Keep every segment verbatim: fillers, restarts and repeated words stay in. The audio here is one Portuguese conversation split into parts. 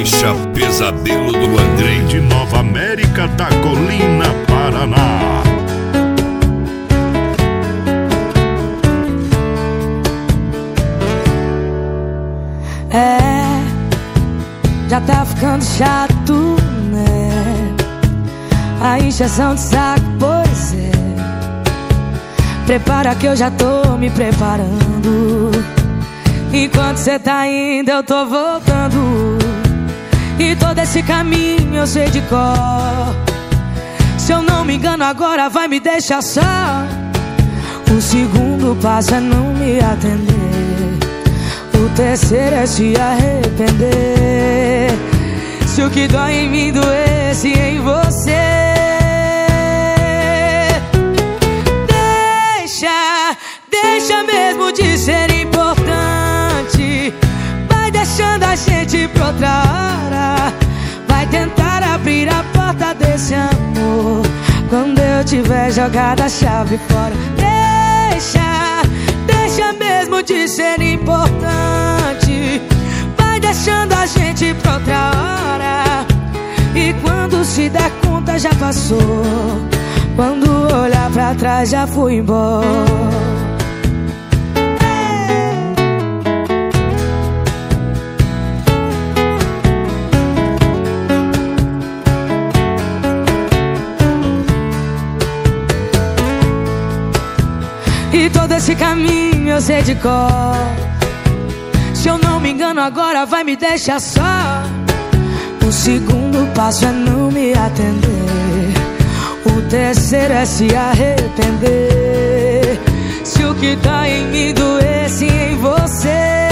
Faixa Pesadelo do Andrei, de Nova América da Colina, Paraná. É, já tá ficando chato, né? A encheção de saco, pois é. Prepara que eu já tô me preparando. Enquanto cê tá indo, eu tô voltando. E todo esse caminho eu sei de cor. Se eu não me engano agora vai me deixar só. O segundo passo é não me atender. O terceiro é se arrepender. Se o que dói em mim doesse em você, Deixa, deixa mesmo de ser importante. Vai deixando a gente pra outra hora. Vai tentar abrir a porta desse amor quando eu tiver jogado a chave fora. Deixa, deixa mesmo de ser importante. Vai deixando a gente pra outra hora. E quando se der conta já passou. Quando olhar pra trás já fui embora. E todo esse caminho eu sei de cor. Se eu não me engano agora vai me deixar só. O segundo passo é não me atender. O terceiro é se arrepender. Se o que tá em mim doesse em você,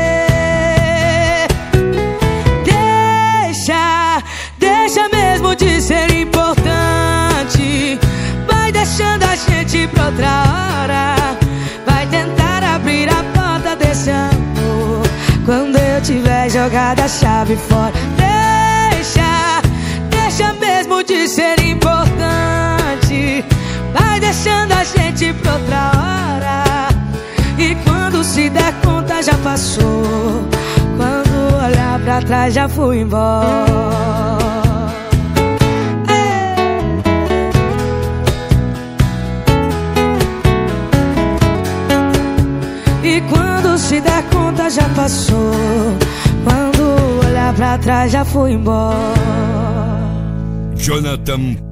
Deixa, deixa mesmo de ser importante. Vai deixando a gente pra outra hora. Vai tentar abrir a porta desse amor quando eu tiver jogado a chave fora. Deixa, deixa mesmo de ser importante. Vai deixando a gente pra outra hora. E quando se der conta já passou. Quando olhar pra trás já fui embora. E quando se der conta já passou. Quando olhar pra trás já fui embora. Jonathan